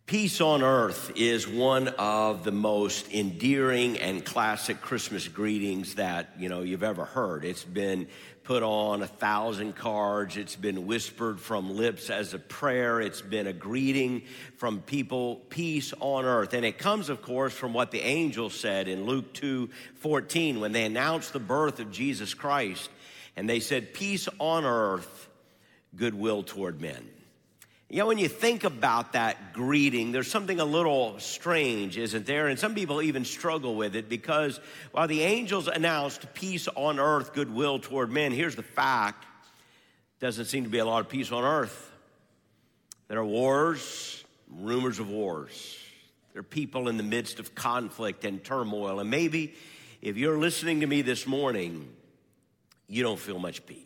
Peace on Earth is one of the most endearing and classic Christmas greetings that, you've ever heard. It's been put on 1,000 cards. It's been whispered from lips as a prayer. It's been a greeting from people, peace on earth. And it comes, of course, from what the angel said in Luke 2:14 when they announced the birth of Jesus Christ. And they said, peace on earth, goodwill toward men. When you think about that greeting, there's something a little strange, isn't there? And some people even struggle with it because while the angels announced peace on earth, goodwill toward men, here's the fact. Doesn't seem to be a lot of peace on earth. There are wars, rumors of wars. There are people in the midst of conflict and turmoil. And maybe if you're listening to me this morning, you don't feel much peace.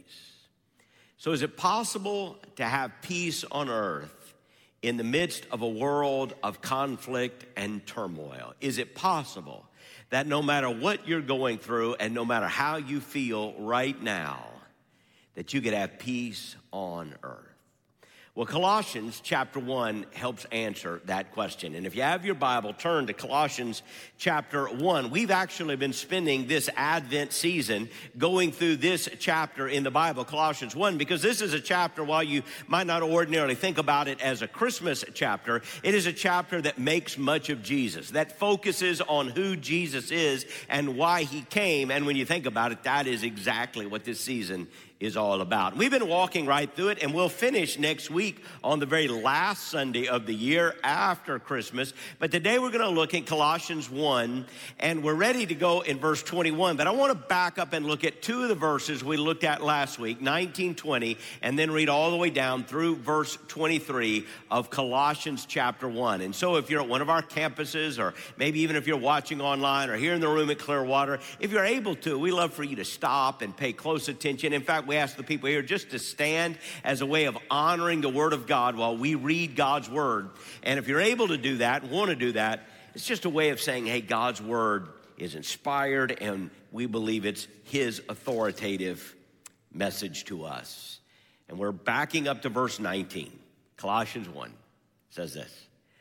So is it possible to have peace on earth in the midst of a world of conflict and turmoil? Is it possible that no matter what you're going through and no matter how you feel right now, that you could have peace on earth? Well, Colossians chapter 1 helps answer that question. And if you have your Bible, turn to Colossians chapter 1. We've actually been spending this Advent season going through this chapter in the Bible, Colossians 1, because this is a chapter, while you might not ordinarily think about it as a Christmas chapter, it is a chapter that makes much of Jesus, that focuses on who Jesus is and why he came. And when you think about it, that is exactly what this season is all about. We've been walking right through it, and we'll finish next week on the very last Sunday of the year after Christmas. But today we're going to look at Colossians 1, and we're ready to go in verse 21. But I want to back up and look at two of the verses we looked at last week, 19, 20, and then read all the way down through verse 23 of Colossians chapter 1. And so if you're at one of our campuses, or maybe even if you're watching online or here in the room at Clearwater, if you're able to, we love for you to stop and pay close attention. In fact, we ask the people here just to stand as a way of honoring the Word of God while we read God's Word. And if you're able to do that, want to do that, it's just a way of saying, hey, God's Word is inspired and we believe it's His authoritative message to us. And we're backing up to verse 19. Colossians 1 says this: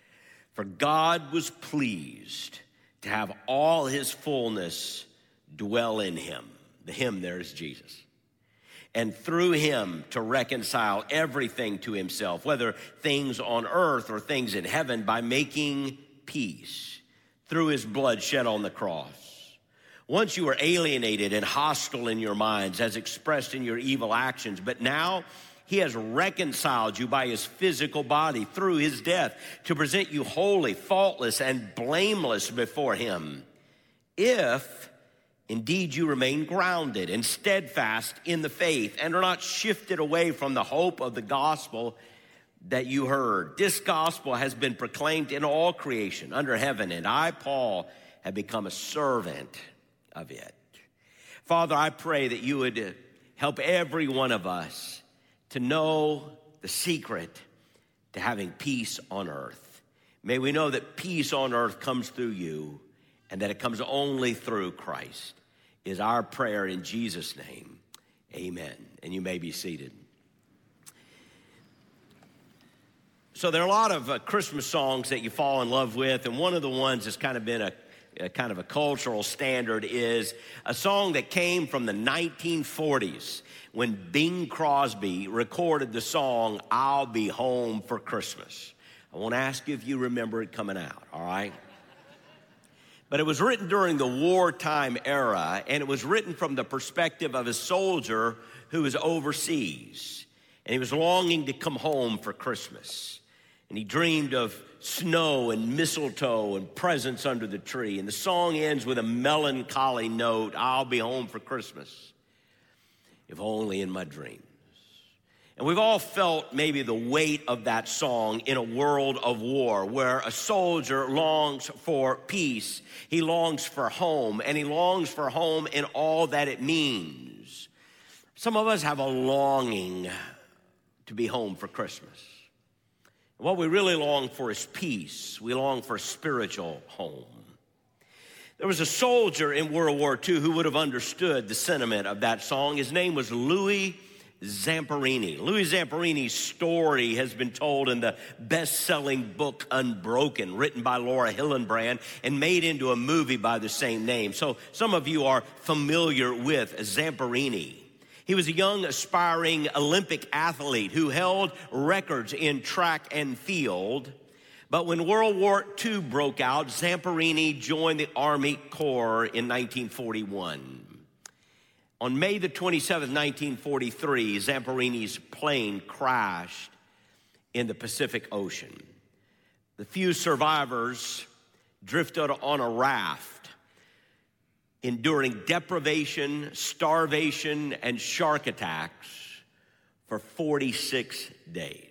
For God was pleased to have all His fullness dwell in Him. The Him there is Jesus. And through him to reconcile everything to himself, whether things on earth or things in heaven, by making peace through his blood shed on the cross. Once you were alienated and hostile in your minds, as expressed in your evil actions, but now he has reconciled you by his physical body through his death to present you holy, faultless, and blameless before him. If indeed, you remain grounded and steadfast in the faith and are not shifted away from the hope of the gospel that you heard. This gospel has been proclaimed in all creation under heaven, and I, Paul, have become a servant of it. Father, I pray that you would help every one of us to know the secret to having peace on earth. May we know that peace on earth comes through you and that it comes only through Christ. Is our prayer in Jesus' name. Amen. And you may be seated. So there are a lot of Christmas songs that you fall in love with, and one of the ones that's kind of been a kind of a cultural standard is a song that came from the 1940s when Bing Crosby recorded the song, I'll Be Home for Christmas. I won't ask you if you remember it coming out, all right? But it was written during the wartime era, and it was written from the perspective of a soldier who was overseas. And he was longing to come home for Christmas. And he dreamed of snow and mistletoe and presents under the tree. And the song ends with a melancholy note, I'll be home for Christmas, if only in my dreams. And we've all felt maybe the weight of that song in a world of war where a soldier longs for peace. He longs for home, and he longs for home in all that it means. Some of us have a longing to be home for Christmas. And what we really long for is peace. We long for a spiritual home. There was a soldier in World War II who would have understood the sentiment of that song. His name was Louis Zamperini. Louis Zamperini's story has been told in the best-selling book Unbroken, written by Laura Hillenbrand and made into a movie by the same name. So some of you are familiar with Zamperini. He was a young, aspiring Olympic athlete who held records in track and field. But when World War II broke out, Zamperini joined the Army Corps in 1941. On May the 27th, 1943, Zamperini's plane crashed in the Pacific Ocean. The few survivors drifted on a raft, enduring deprivation, starvation, and shark attacks for 46 days.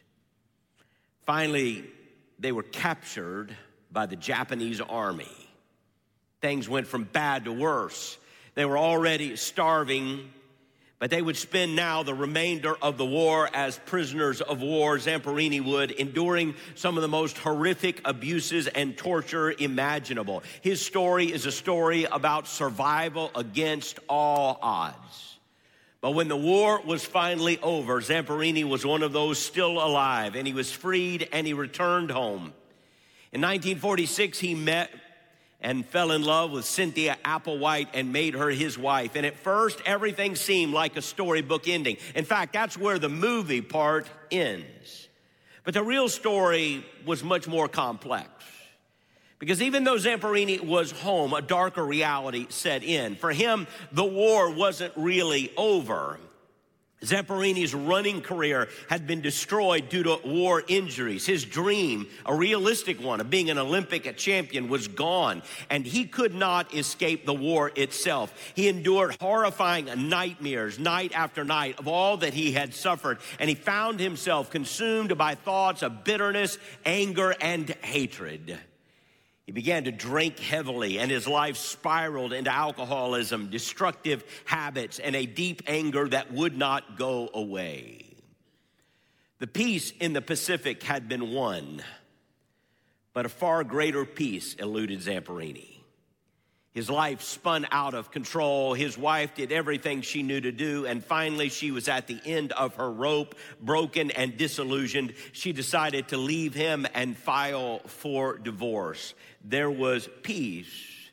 Finally, they were captured by the Japanese army. Things went from bad to worse. They were already starving, but they would spend now the remainder of the war as prisoners of war. Zamperini would, enduring some of the most horrific abuses and torture imaginable. His story is a story about survival against all odds. But when the war was finally over, Zamperini was one of those still alive, and he was freed and he returned home. In 1946, he met and fell in love with Cynthia Applewhite and made her his wife. And at first, everything seemed like a storybook ending. In fact, that's where the movie part ends. But the real story was much more complex. Because even though Zamperini was home, a darker reality set in. For him, the war wasn't really over. Zamperini's running career had been destroyed due to war injuries. His dream, a realistic one of being an Olympic champion, was gone, and he could not escape the war itself. He endured horrifying nightmares night after night of all that he had suffered, and he found himself consumed by thoughts of bitterness, anger, and hatred. He began to drink heavily, and his life spiraled into alcoholism, destructive habits, and a deep anger that would not go away. The peace in the Pacific had been won, but a far greater peace eluded Zamperini. His life spun out of control. His wife did everything she knew to do, and finally she was at the end of her rope, broken and disillusioned. She decided to leave him and file for divorce. There was peace,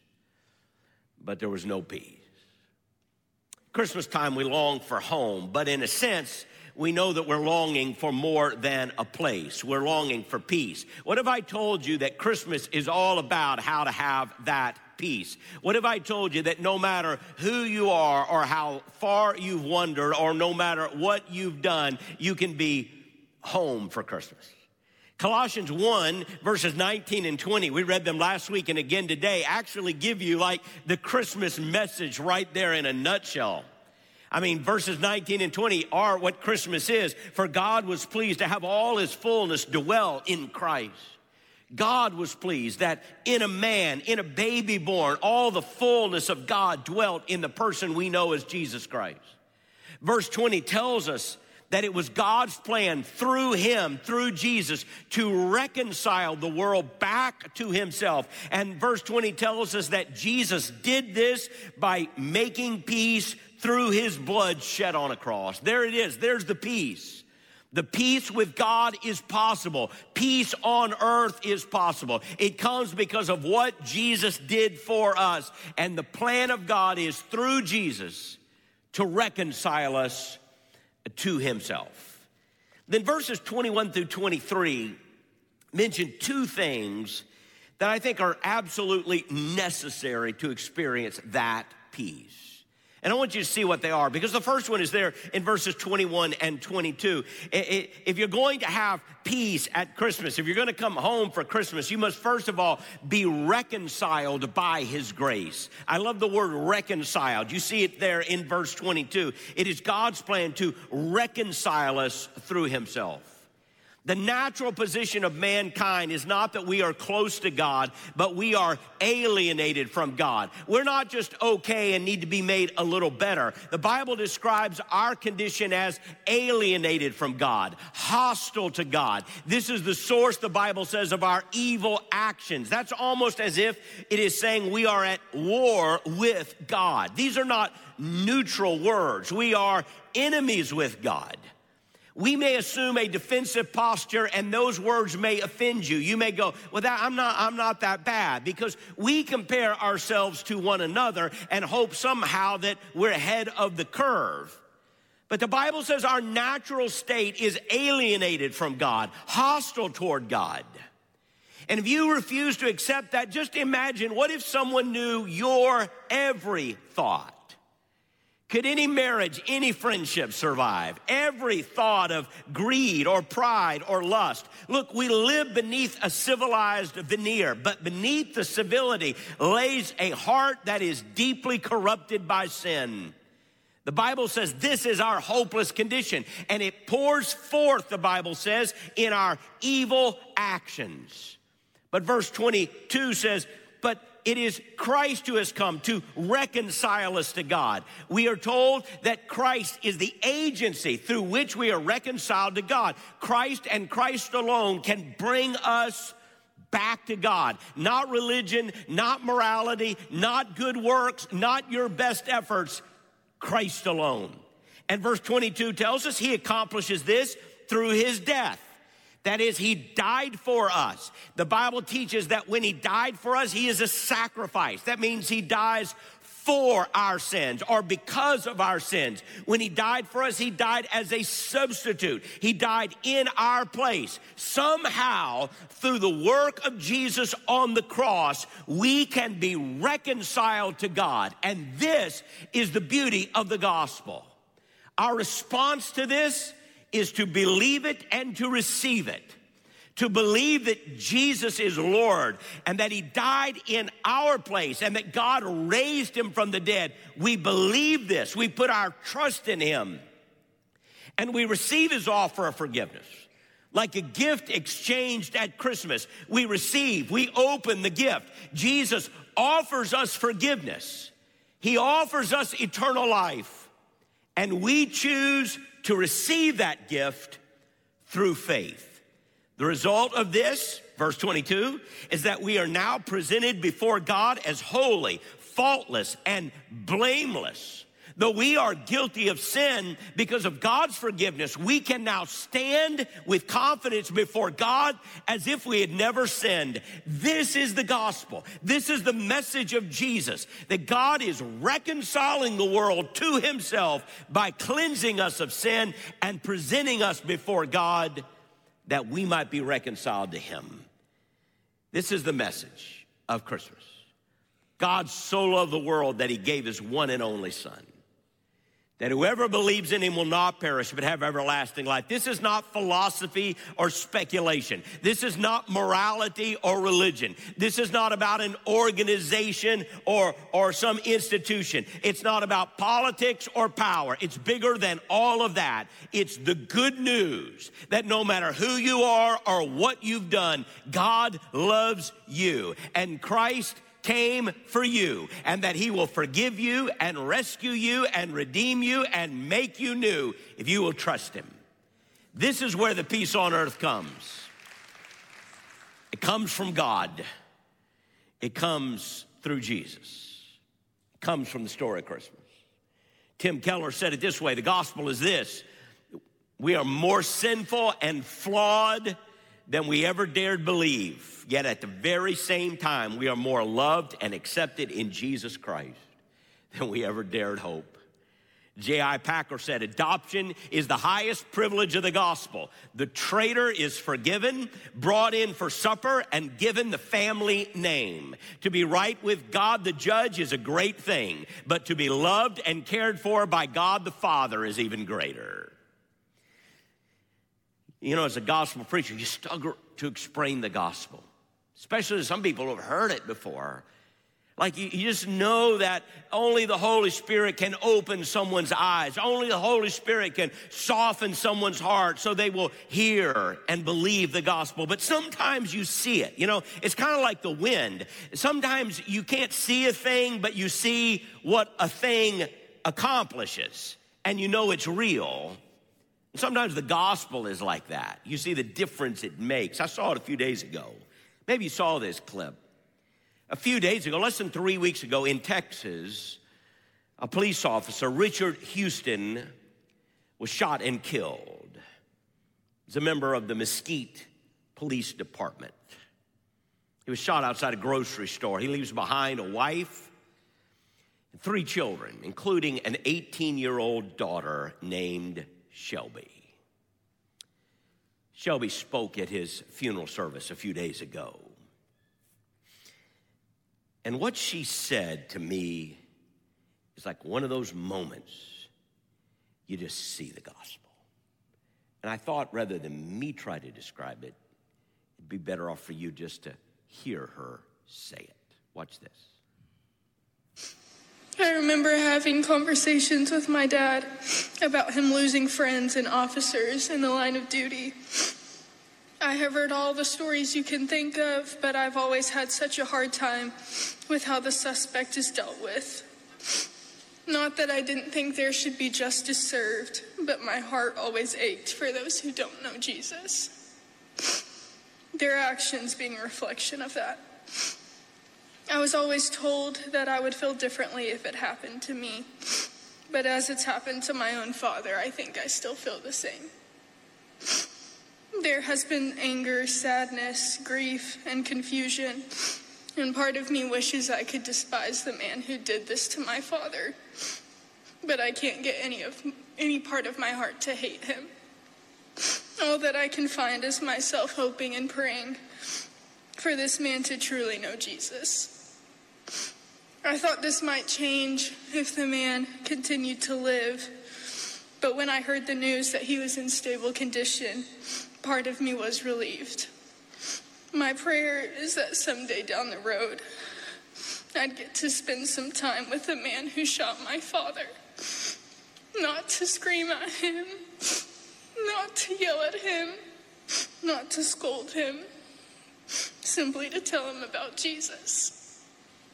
but there was no peace. Christmas time, we long for home, but in a sense, we know that we're longing for more than a place. We're longing for peace. What if I told you that Christmas is all about how to have that peace? What if I told you that no matter who you are or how far you've wandered or no matter what you've done, you can be home for Christmas? Colossians 1, verses 19 and 20, we read them last week and again today, actually give you like the Christmas message right there in a nutshell. I mean, verses 19 and 20 are what Christmas is. For God was pleased to have all his fullness dwell in Christ. God was pleased that in a man, in a baby born, all the fullness of God dwelt in the person we know as Jesus Christ. Verse 20 tells us that it was God's plan through him, through Jesus, to reconcile the world back to himself. And verse 20 tells us that Jesus did this by making peace through his blood shed on a cross. There it is. There's the peace. The peace with God is possible. Peace on earth is possible. It comes because of what Jesus did for us. And the plan of God is through Jesus to reconcile us to himself. Then verses 21 through 23 mention two things that I think are absolutely necessary to experience that peace. And I want you to see what they are, because the first one is there in verses 21 and 22. If you're going to have peace at Christmas, if you're going to come home for Christmas, you must first of all be reconciled by his grace. I love the word reconciled. You see it there in verse 22. It is God's plan to reconcile us through himself. The natural position of mankind is not that we are close to God, but we are alienated from God. We're not just okay and need to be made a little better. The Bible describes our condition as alienated from God, hostile to God. This is the source, the Bible says, of our evil actions. That's almost as if it is saying we are at war with God. These are not neutral words. We are enemies with God. We may assume a defensive posture, and those words may offend you. You may go, well, I'm not that bad, because we compare ourselves to one another and hope somehow that we're ahead of the curve. But the Bible says our natural state is alienated from God, hostile toward God. And if you refuse to accept that, just imagine, what if someone knew your every thought? Could any marriage, any friendship survive? Every thought of greed or pride or lust. Look, we live beneath a civilized veneer, but beneath the civility lays a heart that is deeply corrupted by sin. The Bible says this is our hopeless condition, and it pours forth, the Bible says, in our evil actions. But verse 22 says, but it is Christ who has come to reconcile us to God. We are told that Christ is the agency through which we are reconciled to God. Christ and Christ alone can bring us back to God. Not religion, not morality, not good works, not your best efforts. Christ alone. And verse 22 tells us he accomplishes this through his death. That is, he died for us. The Bible teaches that when he died for us, he is a sacrifice. That means he dies for our sins or because of our sins. When he died for us, he died as a substitute. He died in our place. Somehow, through the work of Jesus on the cross, we can be reconciled to God. And this is the beauty of the gospel. Our response to this is to believe it and to receive it. To believe that Jesus is Lord and that he died in our place and that God raised him from the dead. We believe this. We put our trust in him. And we receive his offer of forgiveness. Like a gift exchanged at Christmas, we open the gift. Jesus offers us forgiveness. He offers us eternal life. And we choose to receive that gift through faith. The result of this, verse 22, is that we are now presented before God as holy, faultless, and blameless. Though we are guilty of sin, because of God's forgiveness, we can now stand with confidence before God as if we had never sinned. This is the gospel. This is the message of Jesus, that God is reconciling the world to himself by cleansing us of sin and presenting us before God that we might be reconciled to him. This is the message of Christmas. God so loved the world that he gave his one and only Son, that whoever believes in him will not perish but have everlasting life. This is not philosophy or speculation. This is not morality or religion. This is not about an organization or some institution. It's not about politics or power. It's bigger than all of that. It's the good news that no matter who you are or what you've done, God loves you. And Christ came for you, and that he will forgive you and rescue you and redeem you and make you new if you will trust him. This is where the peace on earth comes. It comes from God. It comes through Jesus. It comes from the story of Christmas. Tim Keller said it this way: the gospel is this: we are more sinful and flawed than we ever dared believe. Yet at the very same time, we are more loved and accepted in Jesus Christ than we ever dared hope. J.I. Packer said, adoption is the highest privilege of the gospel. The traitor is forgiven, brought in for supper, and given the family name. To be right with God the judge is a great thing, but to be loved and cared for by God the Father is even greater. You know, as a gospel preacher, you struggle to explain the gospel, especially to some people who have heard it before. Like you just know that only the Holy Spirit can open someone's eyes. Only the Holy Spirit can soften someone's heart so they will hear and believe the gospel. But sometimes you see it. You know, it's kind of like the wind. Sometimes you can't see a thing, but you see what a thing accomplishes, and you know it's real. Sometimes the gospel is like that. You see the difference it makes. I saw it a few days ago. Maybe you saw this clip. A few days ago, less than 3 weeks ago in Texas, a police officer, Richard Houston, was shot and killed. He's a member of the Mesquite Police Department. He was shot outside a grocery store. He leaves behind a wife and 3 children, including an 18-year-old daughter named Shelby. Shelby spoke at his funeral service a few days ago. And what she said to me is like one of those moments you just see the gospel. And I thought rather than me try to describe it, it'd be better off for you just to hear her say it. Watch this. I remember having conversations with my dad about him losing friends and officers in the line of duty. I have heard all the stories you can think of, but I've always had such a hard time with how the suspect is dealt with. Not that I didn't think there should be justice served, but my heart always ached for those who don't know Jesus. Their actions being a reflection of that. I was always told that I would feel differently if it happened to me, but as it's happened to my own father, I think I still feel the same. There has been anger, sadness, grief, and confusion, and part of me wishes I could despise the man who did this to my father, but I can't get any part of my heart to hate him. All that I can find is myself hoping and praying for this man to truly know Jesus. I thought this might change if the man continued to live, but when I heard the news that he was in stable condition, part of me was relieved. My prayer is that someday down the road, I'd get to spend some time with the man who shot my father. Not to scream at him, not to yell at him, not to scold him, simply to tell him about Jesus.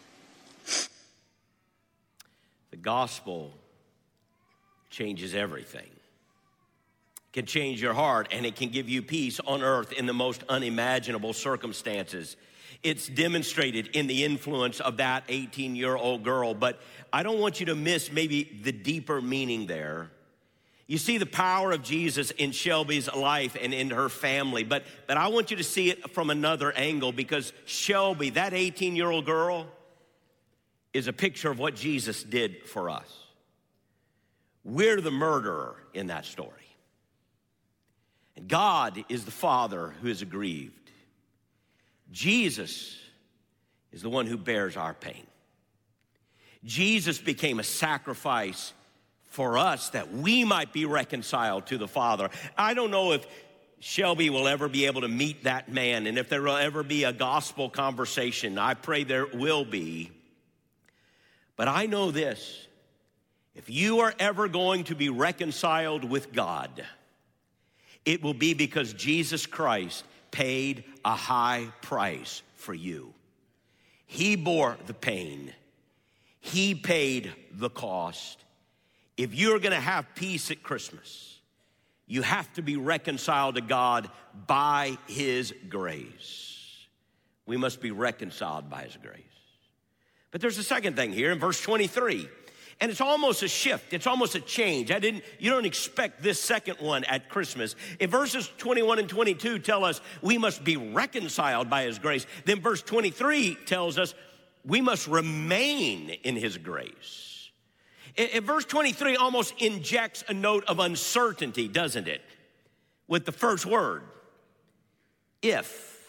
The gospel changes everything. Can change your heart, and it can give you peace on earth in the most unimaginable circumstances. It's demonstrated in the influence of that 18-year-old girl, but I don't want you to miss maybe the deeper meaning there. You see the power of Jesus in Shelby's life and in her family, but I want you to see it from another angle, because Shelby, that 18-year-old girl, is a picture of what Jesus did for us. We're the murderer in that story. And God is the Father who is aggrieved. Jesus is the one who bears our pain. Jesus became a sacrifice for us that we might be reconciled to the Father. I don't know if Shelby will ever be able to meet that man, and if there will ever be a gospel conversation. I pray there will be. But I know this: if you are ever going to be reconciled with God, it will be because Jesus Christ paid a high price for you. He bore the pain. He paid the cost. If you're going to have peace at Christmas, you have to be reconciled to God by His grace. We must be reconciled by His grace. But there's a second thing here in verse 23. And it's almost a shift. It's almost a change. You don't expect this second one at Christmas. If verses 21 and 22 tell us we must be reconciled by His grace, then verse 23 tells us we must remain in His grace. Verse 23 almost injects a note of uncertainty, doesn't it? With the first word, if.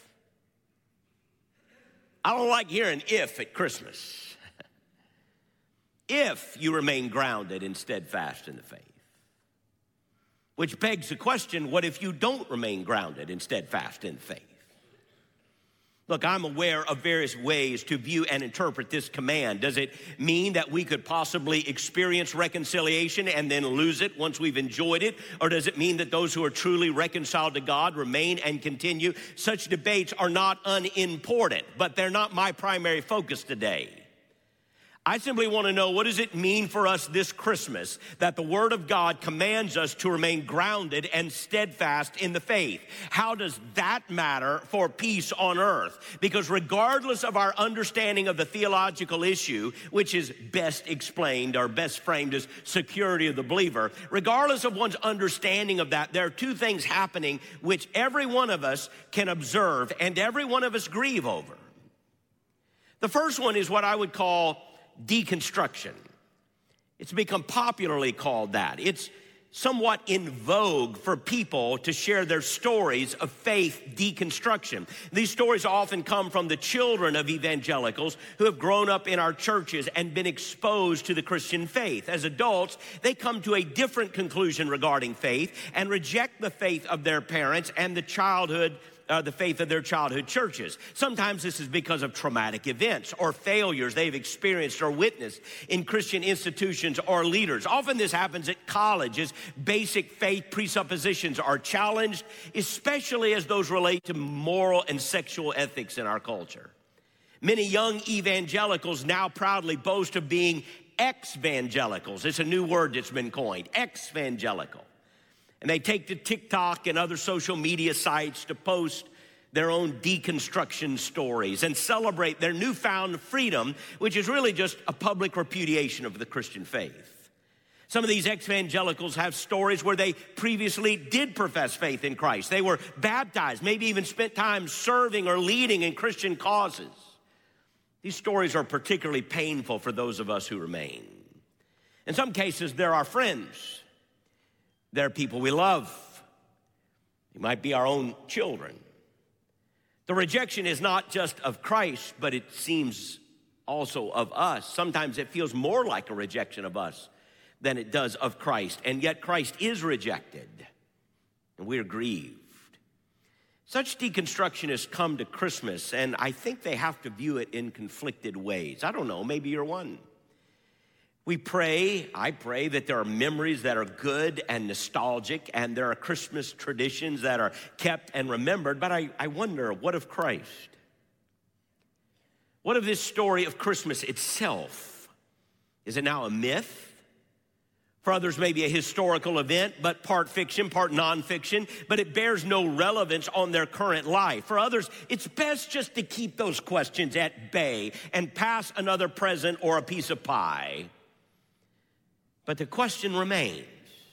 I don't like hearing if at Christmas. If you remain grounded and steadfast in the faith. Which begs the question, what if you don't remain grounded and steadfast in faith? Look, I'm aware of various ways to view and interpret this command. Does it mean that we could possibly experience reconciliation and then lose it once we've enjoyed it? Or does it mean that those who are truly reconciled to God remain and continue? Such debates are not unimportant, but they're not my primary focus today. I simply want to know, what does it mean for us this Christmas that the Word of God commands us to remain grounded and steadfast in the faith? How does that matter for peace on earth? Because regardless of our understanding of the theological issue, which is best explained or best framed as security of the believer, regardless of one's understanding of that, there are two things happening which every one of us can observe and every one of us grieve over. The first one is what I would call deconstruction. It's become popularly called that. It's somewhat in vogue for people to share their stories of faith deconstruction. These stories often come from the children of evangelicals who have grown up in our churches and been exposed to the Christian faith. As adults, they come to a different conclusion regarding faith and reject the faith of their parents and the faith of their childhood churches. Sometimes this is because of traumatic events or failures they've experienced or witnessed in Christian institutions or leaders. Often this happens at college as basic faith presuppositions are challenged, especially as those relate to moral and sexual ethics in our culture. Many young evangelicals now proudly boast of being ex-evangelicals. It's a new word that's been coined, ex-evangelical. And they take to TikTok and other social media sites to post their own deconstruction stories and celebrate their newfound freedom, which is really just a public repudiation of the Christian faith. Some of these ex-evangelicals have stories where they previously did profess faith in Christ. They were baptized, maybe even spent time serving or leading in Christian causes. These stories are particularly painful for those of us who remain. In some cases, they're our friends. They're people we love. They might be our own children. The rejection is not just of Christ, but it seems also of us. Sometimes it feels more like a rejection of us than it does of Christ. And yet Christ is rejected, and we are grieved. Such deconstructionists come to Christmas, and I think they have to view it in conflicted ways. I don't know, maybe you're one. I pray that there are memories that are good and nostalgic, and there are Christmas traditions that are kept and remembered, but I wonder, what of Christ? What of this story of Christmas itself? Is it now a myth? For others, maybe a historical event, but part fiction, part nonfiction, but it bears no relevance on their current life. For others, it's best just to keep those questions at bay and pass another present or a piece of pie. But the question remains,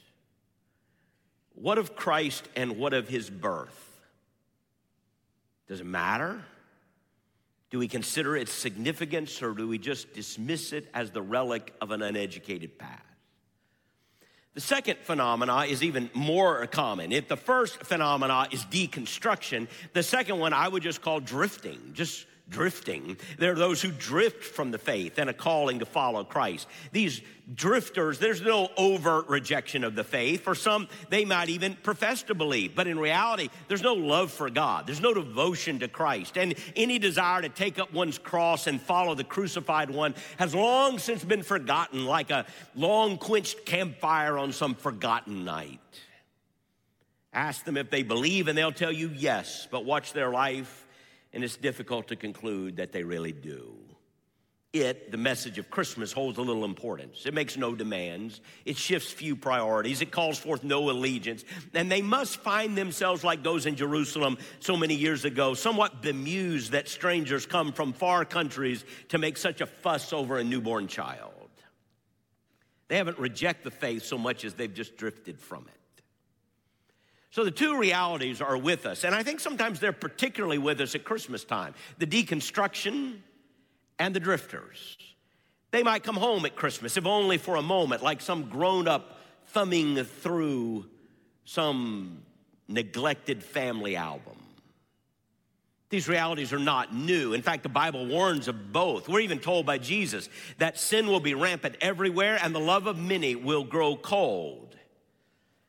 what of Christ and what of his birth? Does it matter? Do we consider its significance, or do we just dismiss it as the relic of an uneducated past? The second phenomena is even more common. If the first phenomena is deconstruction, the second one I would just call drifting, just drifting. There are those who drift from the faith and a calling to follow Christ. These drifters, there's no overt rejection of the faith. For some, they might even profess to believe. But in reality, there's no love for God. There's no devotion to Christ. And any desire to take up one's cross and follow the crucified one has long since been forgotten, like a long-quenched campfire on some forgotten night. Ask them if they believe, and they'll tell you yes, but watch their life, and it's difficult to conclude that they really do. The message of Christmas, holds a little importance. It makes no demands. It shifts few priorities. It calls forth no allegiance. And they must find themselves like those in Jerusalem so many years ago, somewhat bemused that strangers come from far countries to make such a fuss over a newborn child. They haven't rejected the faith so much as they've just drifted from it. So the two realities are with us, and I think sometimes they're particularly with us at Christmas time. The deconstruction and the drifters. They might come home at Christmas, if only for a moment, like some grown-up thumbing through some neglected family album. These realities are not new. In fact, the Bible warns of both. We're even told by Jesus that sin will be rampant everywhere, and the love of many will grow cold.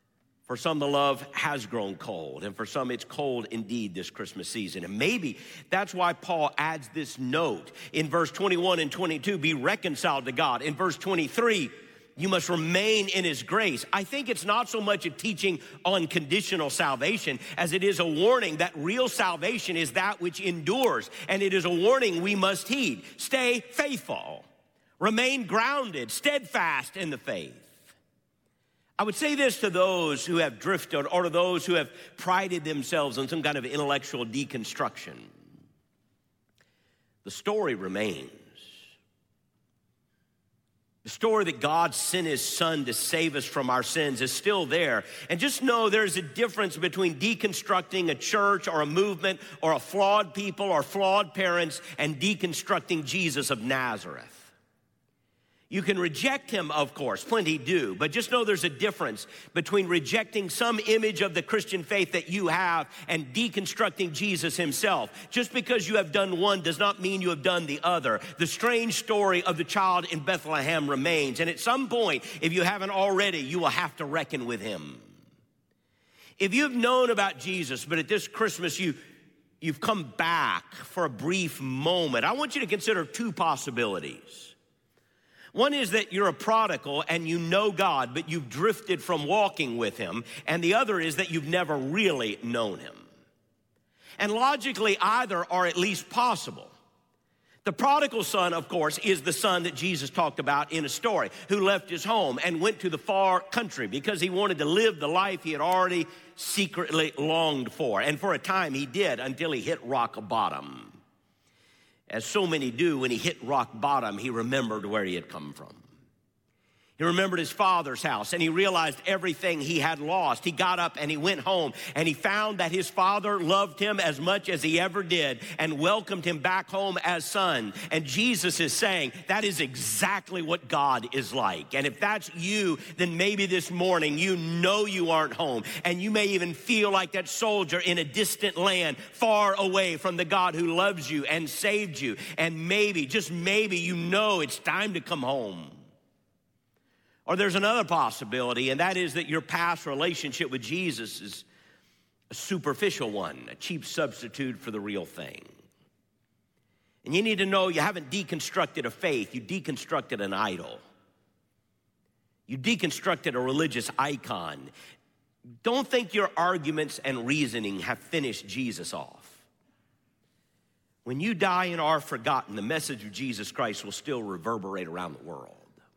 For some, the love has grown cold, and for some, it's cold indeed this Christmas season. And maybe that's why Paul adds this note in verse 21 and 22, be reconciled to God. In verse 23, you must remain in his grace. I think it's not so much a teaching on conditional salvation as it is a warning that real salvation is that which endures, and it is a warning we must heed. Stay faithful, remain grounded, steadfast in the faith. I would say this to those who have drifted or to those who have prided themselves on some kind of intellectual deconstruction. The story remains. The story that God sent his son to save us from our sins is still there. And just know there's a difference between deconstructing a church or a movement or a flawed people or flawed parents and deconstructing Jesus of Nazareth. You can reject him, of course, plenty do, but just know there's a difference between rejecting some image of the Christian faith that you have and deconstructing Jesus himself. Just because you have done one does not mean you have done the other. The strange story of the child in Bethlehem remains, and at some point, if you haven't already, you will have to reckon with him. If you've known about Jesus, but at this Christmas you've come back for a brief moment, I want you to consider two possibilities. One is that you're a prodigal and you know God, but you've drifted from walking with him. And the other is that you've never really known him. And logically, either are at least possible. The prodigal son, of course, is the son that Jesus talked about in a story, who left his home and went to the far country because he wanted to live the life he had already secretly longed for. And for a time he did, until he hit rock bottom. As so many do, when he hit rock bottom, he remembered where he had come from. He remembered his father's house, and he realized everything he had lost. He got up and he went home, and he found that his father loved him as much as he ever did and welcomed him back home as son. And Jesus is saying that is exactly what God is like. And if that's you, then maybe this morning you know you aren't home, and you may even feel like that soldier in a distant land, far away from the God who loves you and saved you. And maybe, just maybe, you know it's time to come home. Or there's another possibility, and that is that your past relationship with Jesus is a superficial one, a cheap substitute for the real thing. And you need to know you haven't deconstructed a faith, you deconstructed an idol. You deconstructed a religious icon. Don't think your arguments and reasoning have finished Jesus off. When you die and are forgotten, the message of Jesus Christ will still reverberate around the world.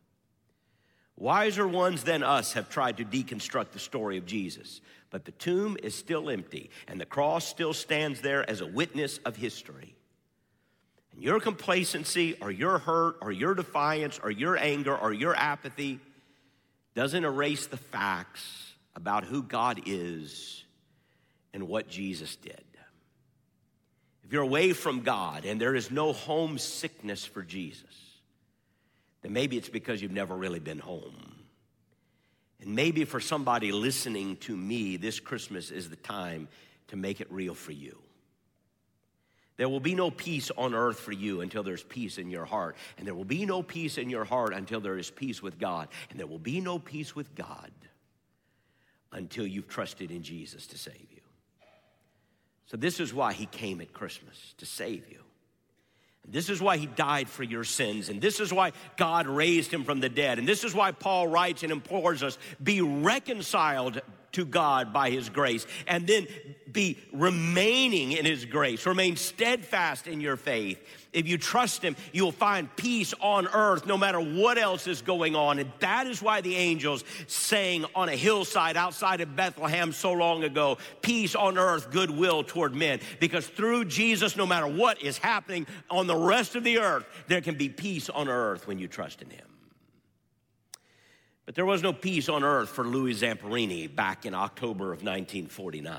Wiser ones than us have tried to deconstruct the story of Jesus, but the tomb is still empty, and the cross still stands there as a witness of history. And your complacency or your hurt or your defiance or your anger or your apathy doesn't erase the facts about who God is and what Jesus did. If you're away from God and there is no homesickness for Jesus, then maybe it's because you've never really been home. And maybe for somebody listening to me, this Christmas is the time to make it real for you. There will be no peace on earth for you until there's peace in your heart. And there will be no peace in your heart until there is peace with God. And there will be no peace with God until you've trusted in Jesus to save you. So this is why he came at Christmas, to save you. This is why he died for your sins, and this is why God raised him from the dead. And this is why Paul writes and implores us, be reconciled to God by his grace, and then be remaining in his grace. Remain steadfast in your faith. If you trust him, you will find peace on earth no matter what else is going on. And that is why the angels sang on a hillside outside of Bethlehem so long ago, peace on earth, goodwill toward men. Because through Jesus, no matter what is happening on the rest of the earth, there can be peace on earth when you trust in him. But there was no peace on earth for Louis Zamperini back in October of 1949.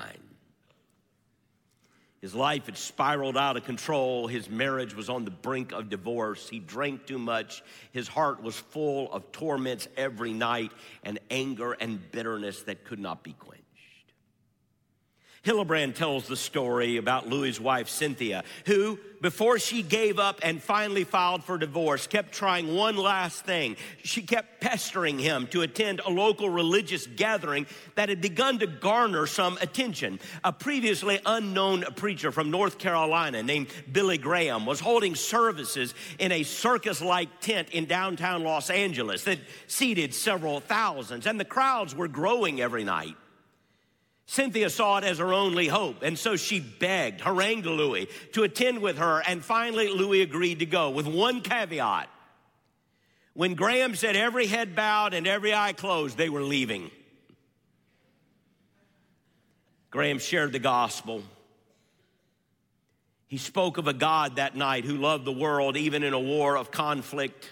His life had spiraled out of control. His marriage was on the brink of divorce. He drank too much. His heart was full of torments every night and anger and bitterness that could not be quenched. Hillebrand tells the story about Louis's wife, Cynthia, who, before she gave up and finally filed for divorce, kept trying one last thing. She kept pestering him to attend a local religious gathering that had begun to garner some attention. A previously unknown preacher from North Carolina named Billy Graham was holding services in a circus-like tent in downtown Los Angeles that seated several thousands, and the crowds were growing every night. Cynthia saw it as her only hope, and so she begged, harangued Louis to attend with her, and finally Louis agreed to go with one caveat. When Graham said every head bowed and every eye closed, they were leaving. Graham shared the gospel. He spoke of a God that night who loved the world even in a war of conflict,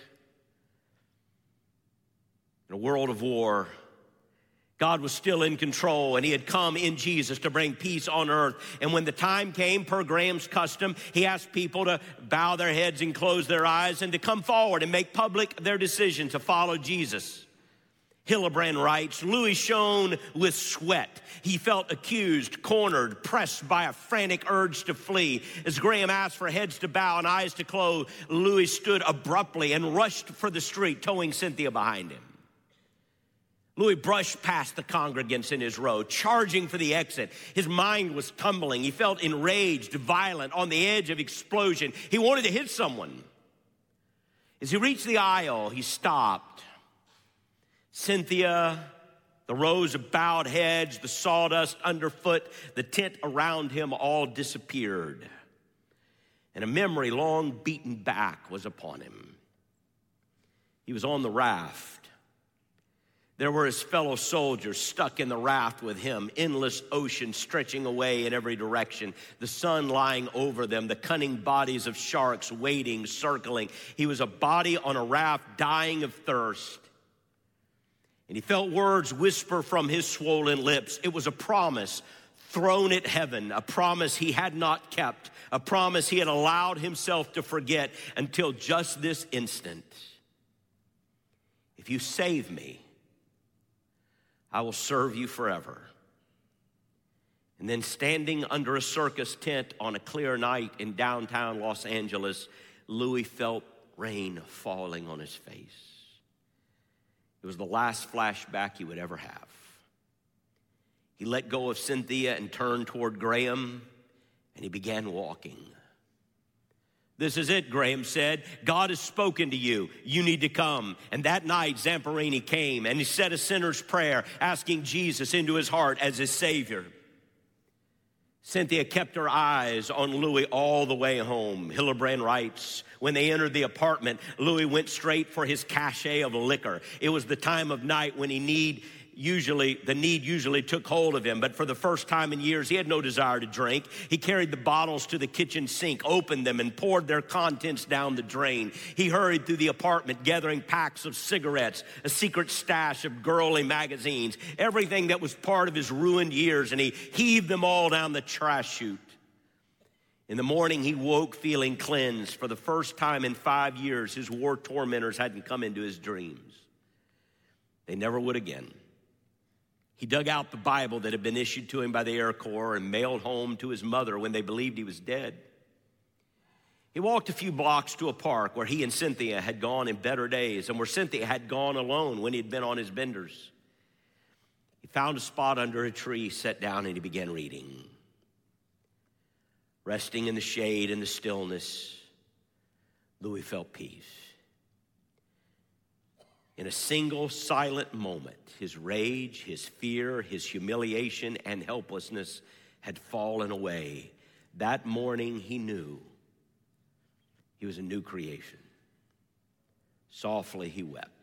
in a world of war. God was still in control, and he had come in Jesus to bring peace on earth. And when the time came, per Graham's custom, he asked people to bow their heads and close their eyes and to come forward and make public their decision to follow Jesus. Hillebrand writes, Louis shone with sweat. He felt accused, cornered, pressed by a frantic urge to flee. As Graham asked for heads to bow and eyes to close, Louis stood abruptly and rushed for the street, towing Cynthia behind him. Louis brushed past the congregants in his row, charging for the exit. His mind was tumbling. He felt enraged, violent, on the edge of explosion. He wanted to hit someone. As he reached the aisle, he stopped. Cynthia, the rows of bowed heads, the sawdust underfoot, the tent around him all disappeared. And a memory long beaten back was upon him. He was on the raft. There were his fellow soldiers stuck in the raft with him, endless ocean stretching away in every direction, the sun lying over them, the cunning bodies of sharks waiting, circling. He was a body on a raft dying of thirst. And he felt words whisper from his swollen lips. It was a promise thrown at heaven, a promise he had not kept, a promise he had allowed himself to forget until just this instant. If you save me, I will serve you forever. And then standing under a circus tent on a clear night in downtown Los Angeles, Louis felt rain falling on his face. It was the last flashback he would ever have. He let go of Cynthia and turned toward Graham, and he began walking. This is it, Graham said. God has spoken to you. You need to come. And that night, Zamperini came, and he said a sinner's prayer, asking Jesus into his heart as his Savior. Cynthia kept her eyes on Louis all the way home. Hillebrand writes, when they entered the apartment, Louis went straight for his cachet of liquor. It was the time of night when the need usually took hold of him, but for the first time in years, he had no desire to drink. He carried the bottles to the kitchen sink, opened them, and poured their contents down the drain. He hurried through the apartment, gathering packs of cigarettes, a secret stash of girly magazines, everything that was part of his ruined years, and he heaved them all down the trash chute. In the morning, he woke feeling cleansed. For the first time in 5 years, his war tormentors hadn't come into his dreams. They never would again. He dug out the Bible that had been issued to him by the Air Corps and mailed home to his mother when they believed he was dead. He walked a few blocks to a park where he and Cynthia had gone in better days and where Cynthia had gone alone when he'd been on his benders. He found a spot under a tree, sat down, and he began reading. Resting in the shade and the stillness, Louis felt peace. In a single silent moment, his rage, his fear, his humiliation, and helplessness had fallen away. That morning, he knew he was a new creation. Softly, he wept.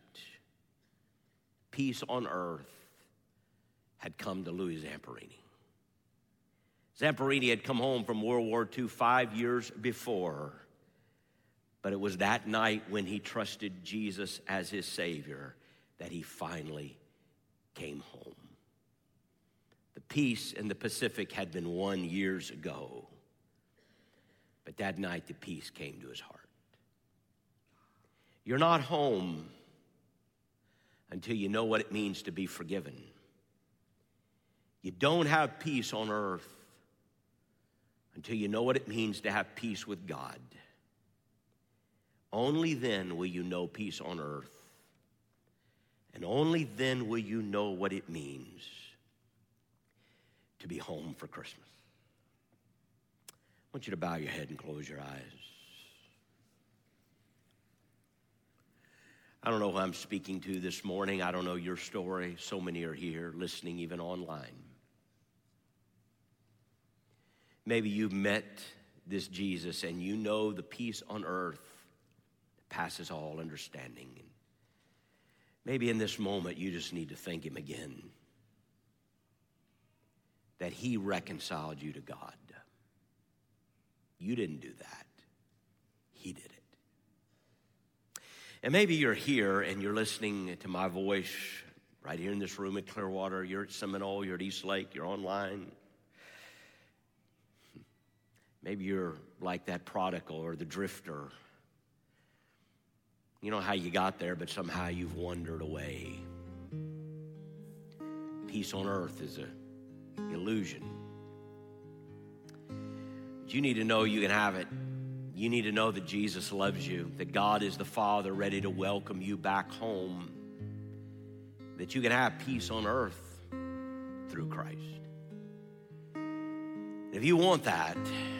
Peace on earth had come to Louis Zamperini. Zamperini had come home from World War II 5 years before. But it was that night when he trusted Jesus as his Savior that he finally came home. The peace in the Pacific had been won years ago. But that night, the peace came to his heart. You're not home until you know what it means to be forgiven. You don't have peace on earth until you know what it means to have peace with God. Only then will you know peace on earth. And only then will you know what it means to be home for Christmas. I want you to bow your head and close your eyes. I don't know who I'm speaking to this morning. I don't know your story. So many are here listening, even online. Maybe you've met this Jesus and you know the peace on earth that passes all understanding. And maybe in this moment you just need to thank him again that he reconciled you to God. You didn't do that. He did it. And maybe you're here and you're listening to my voice right here in this room at Clearwater. You're at Seminole, you're at East Lake, you're online. Maybe you're like that prodigal or the drifter. You know how you got there, but somehow you've wandered away. Peace on earth is an illusion. But you need to know you can have it. You need to know that Jesus loves you, that God is the Father ready to welcome you back home, that you can have peace on earth through Christ. If you want that,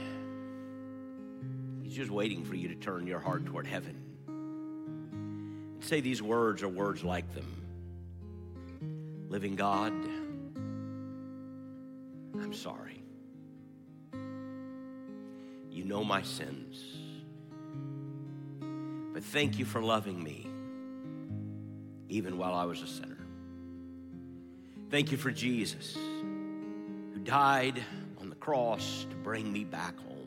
he's just waiting for you to turn your heart toward heaven. And say these words or words like them. Living God, I'm sorry. You know my sins. But thank you for loving me, even while I was a sinner. Thank you for Jesus, who died on the cross to bring me back home.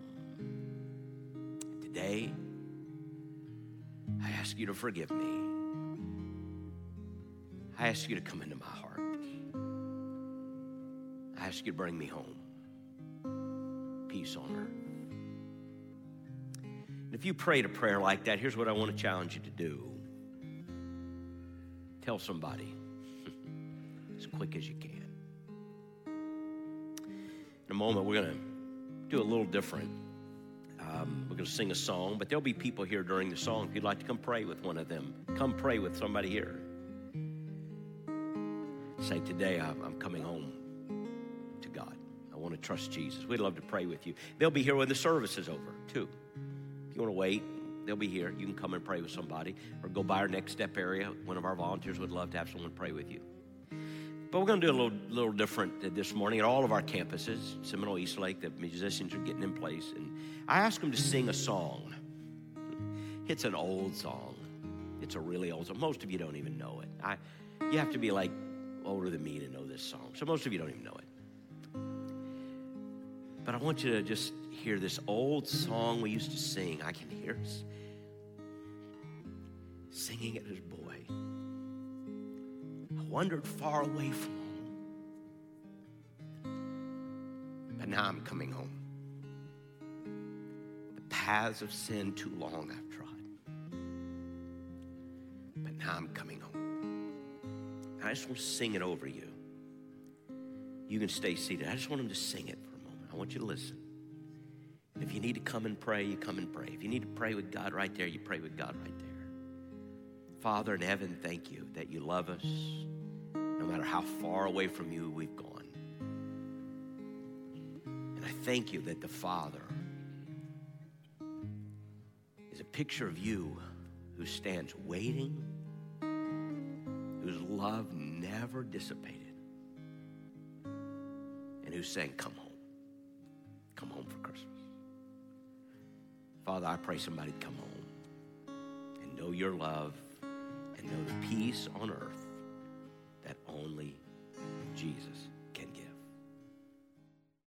Today, I ask you to forgive me. I ask you to come into my heart. I ask you to bring me home. Peace on earth. If you prayed a prayer like that, here's what I want to challenge you to do. Tell somebody as quick as you can. In a moment, we're going to do a little different. We're going to sing a song, but there'll be people here during the song. If you'd like to come pray with one of them, come pray with somebody here. Say, today I'm coming home to God. I want to trust Jesus. We'd love to pray with you. They'll be here when the service is over, too. If you want to wait, they'll be here. You can come and pray with somebody or go by our Next Step area. One of our volunteers would love to have someone pray with you. But we're going to do a little different this morning at all of our campuses. Seminole, East Lake, the musicians are getting in place. And I asked them to sing a song. It's an old song. It's a really old song. Most of you don't even know it. You have to be like older than me to know this song. So most of you don't even know it. But I want you to just hear this old song we used to sing. I can hear us singing it as a boy. I wandered far away from home, but now I'm coming home. The paths of sin too long I've trod, but now I'm coming home. I just want to sing it over you. You can stay seated. I just want him to sing it for a moment. I want you to listen. And if you need to come and pray, you come and pray. If you need to pray with God right there, you pray with God right there. Father in heaven, thank you that you love us no matter how far away from you we've gone. And I thank you that the Father is a picture of you who stands waiting, whose love never dissipated, and who's saying, come home. Come home for Christmas. Father, I pray somebody come home and know your love and know the peace on earth